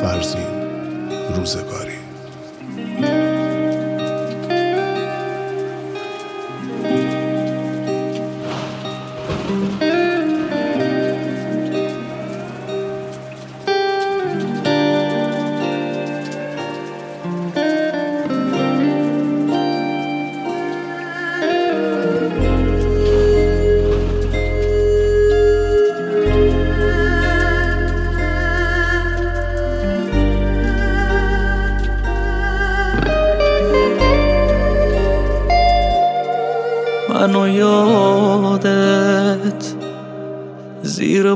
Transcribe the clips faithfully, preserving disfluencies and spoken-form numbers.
فرزین روزگاری. من و یادت زیر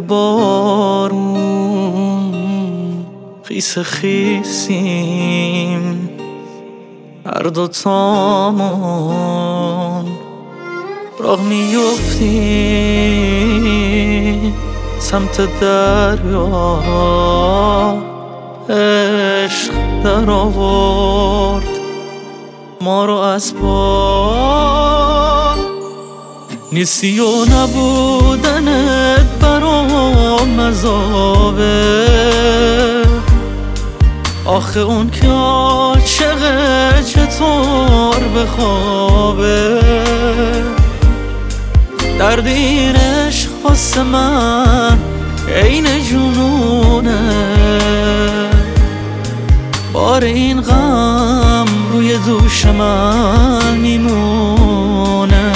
بارون خیس خیسیم، هر دوتامون راه میفتیم سمت دریا. عشق در آورد ما رو از پا، نیستی و نبودنت برام عذابه. آخه اون که عاشقه چطور بخوابه؟ درد این عشق واسه من عین جنونه، بار این غم روی دوش من میمونه.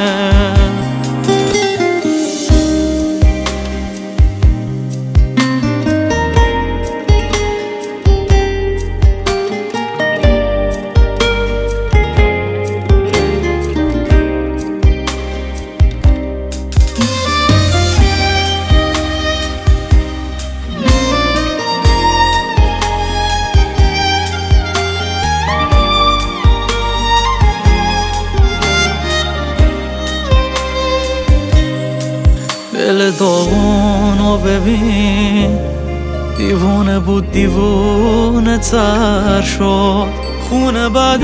دل داغونو ببین، دیوونه بود دیوونه تر شد. خونه بعد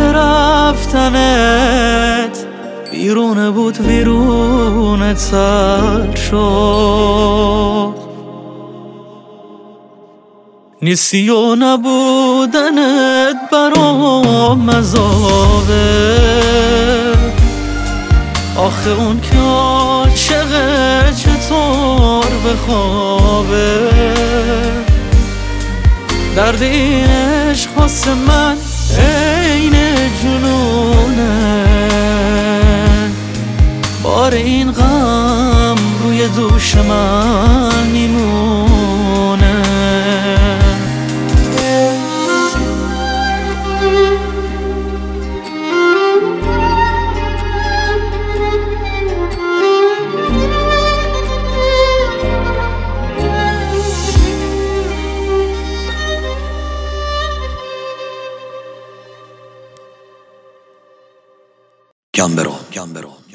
رفتنت بیرونه بود ویرونه تر شد. نیستی و نبودنت برام عذابه. آخه اون که عاشقه چطور بخوابه؟ درد این عشق واسه من عین جنونه، بار این غم روی دوش من میمونه. Gambero, Gambero.